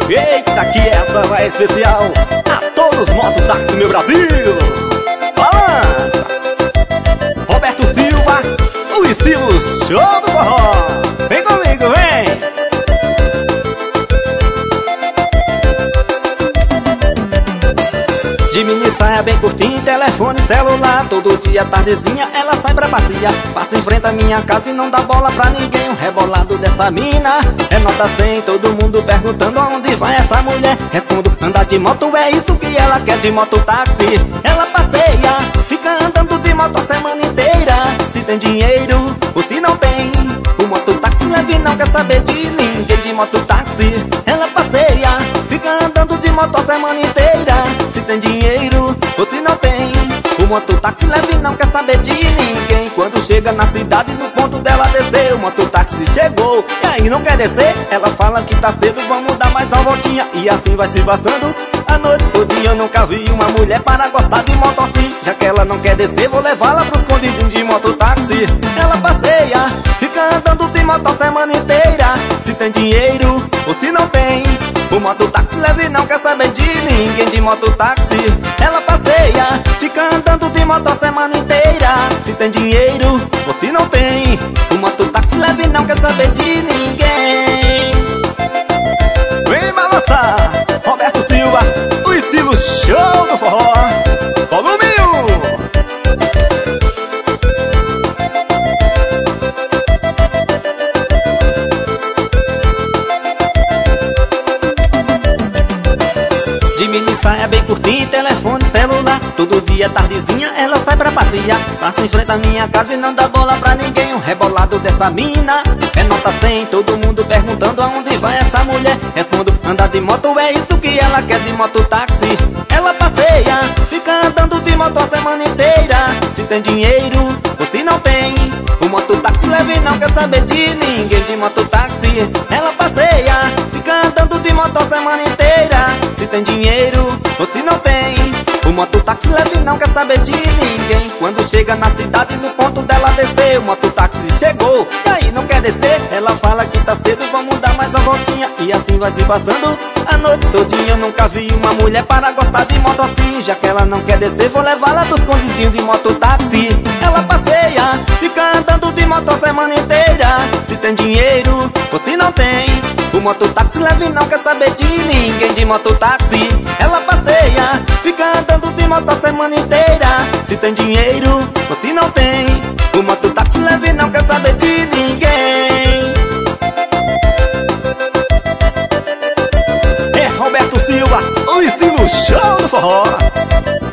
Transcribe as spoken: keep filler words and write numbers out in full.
Eita, que essa vai especial a todos os mototáxis, meu Brasil. Balança Roberto Silva, o estilo show do forró. Vem comigo, vem. De mini saia bem curtinha, telefone celular. Todo dia tardezinha ela sai pra passear. Passa em frente à minha casa e não dá bola pra ninguém. O rebolado dessa mina é nota cem. Todo mundo perguntando aonde vai essa mulher. Respondo, andar de moto é isso que ela quer de mototáxi. Ela passeia, fica andando de moto a semana inteira. Se tem dinheiro ou se não tem, o mototáxi leve não quer saber de ninguém de mototáxi. Ela passeia, fica andando de moto a semana inteira. Se tem dinheiro ou se não tem, o mototáxi leve não quer saber de ninguém. Quando chega na cidade, no ponto dela descer, o mototáxi chegou e aí não quer descer. Ela fala que tá cedo, vamos dar mais uma voltinha. E assim vai se passando a noite todinha. Eu nunca vi uma mulher para gostar de moto assim. Já que ela não quer descer, vou levá-la pros escondidinhos de mototáxi. Ela passeia, fica andando de moto a semana inteira. Se tem dinheiro ou se não tem, o mototáxi leve não quer saber de ninguém de mototáxi. Ela passeia, fica andando de moto a semana inteira. Se tem dinheiro ou se não tem, o mototáxi leve não quer saber de ninguém. Vem balançar Roberto Silva, o estilo show do forró. Volume um. De mini saia bem curtinha, telefone celular. Todo dia tardezinha ela sai pra passear. Passa em frente à minha casa e não dá bola pra ninguém. O rebolado dessa mina é nota cem. Todo mundo perguntando aonde vai essa mulher. Respondo, andar de moto é isso que ela quer de mototáxi. Ela passeia, fica andando de moto a semana inteira. Se tem dinheiro ou se não tem, o mototáxi leve não quer saber de ninguém de mototáxi. Ela passeia, fica andando de moto a semana inteira. Se tem dinheiro ou se não tem, o mototáxi leve não quer saber de ninguém. Quando chega na cidade, no ponto dela descer, o mototáxi chegou e aí não quer descer. Ela fala que tá cedo, vamos dar mais uma voltinha. E assim vai se passando a noite todinha. Eu nunca vi uma mulher para gostar de moto assim. Já que ela não quer descer, vou levá-la pros escondidinhos de mototáxi. Ela passeia, fica andando de moto a semana inteira. Se tem dinheiro ou se não tem, o mototáxi leve não quer saber de ninguém de mototáxi. Ela passeia, fica andando de moto a semana inteira. Se tem dinheiro ou se não tem, o mototáxi leve não quer saber de ninguém. É Roberto Silva, o estilo show do forró.